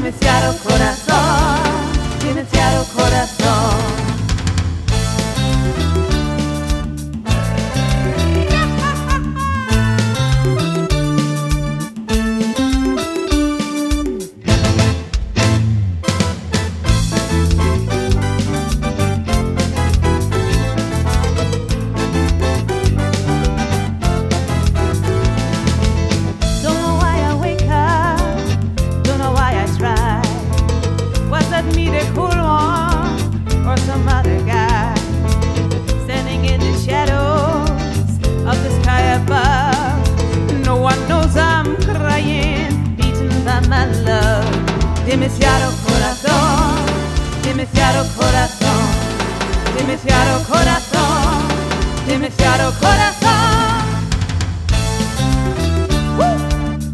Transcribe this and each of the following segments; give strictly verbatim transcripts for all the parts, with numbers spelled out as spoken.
demasiado corazón, demasiado corazón. Demasiado corazón, demasiado corazón, demasiado corazón, demasiado corazón. ¡Uh!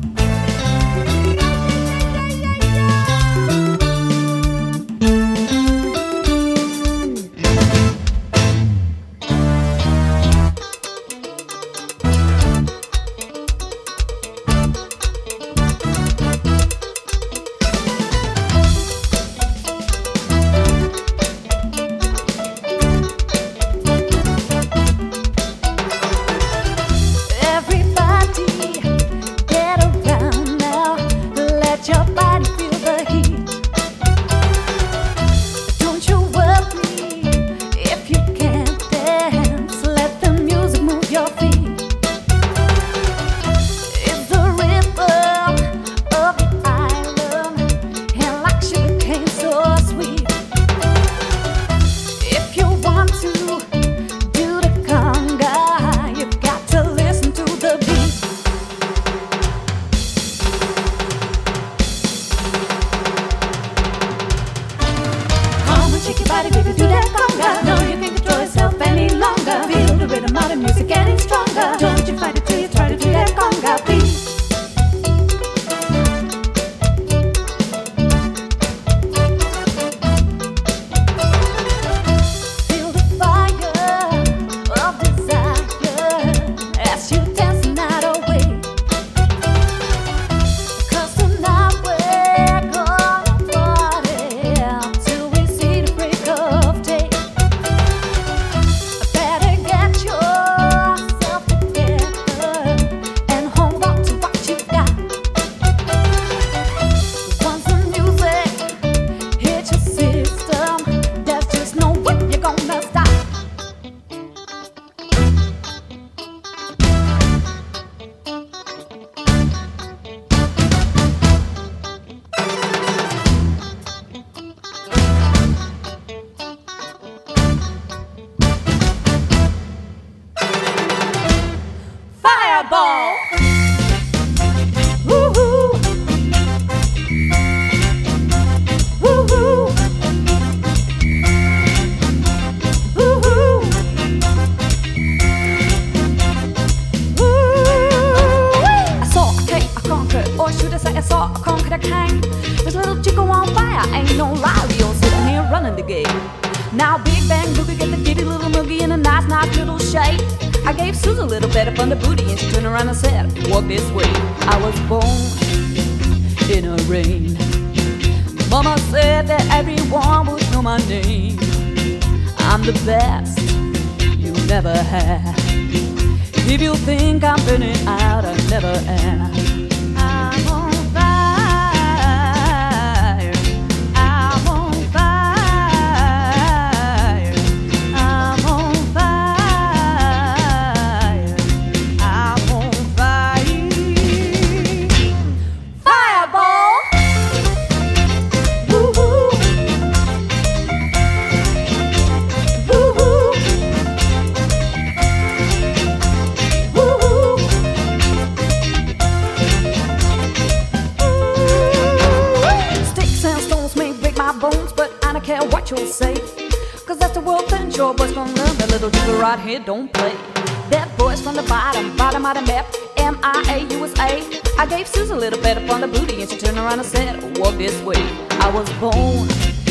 Don't play. That boys from the bottom, bottom of the map, M I A U S A. I gave Susan a little bit up on the booty and she turned around and said, walk this way. I was born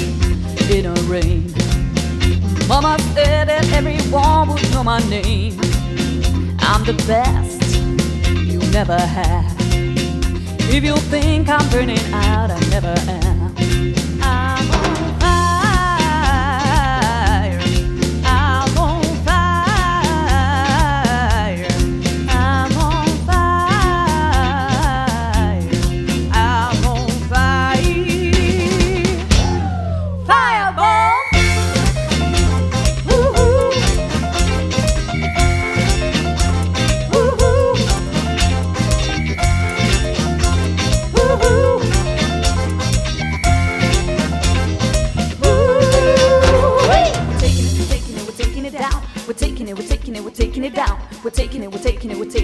in a rain. Mama said that everyone would know my name. I'm the best you never had. If you think I'm burning out, I never am.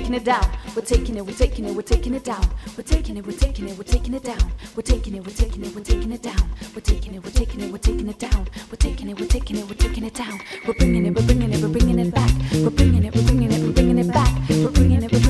taking it down. We're taking it, we're taking it, we're taking it down. We're taking it, we're taking it, we're taking it down. We're taking it, we're taking it, we're taking it down. We're taking it, we're taking it, we're taking it down. We're taking it, we're taking it, we're taking it down. We're bringing it, we're bringing it, we're bringing it back. We're bringing it, we're bringing it, we're bringing it back. We're bringing it, we're bringing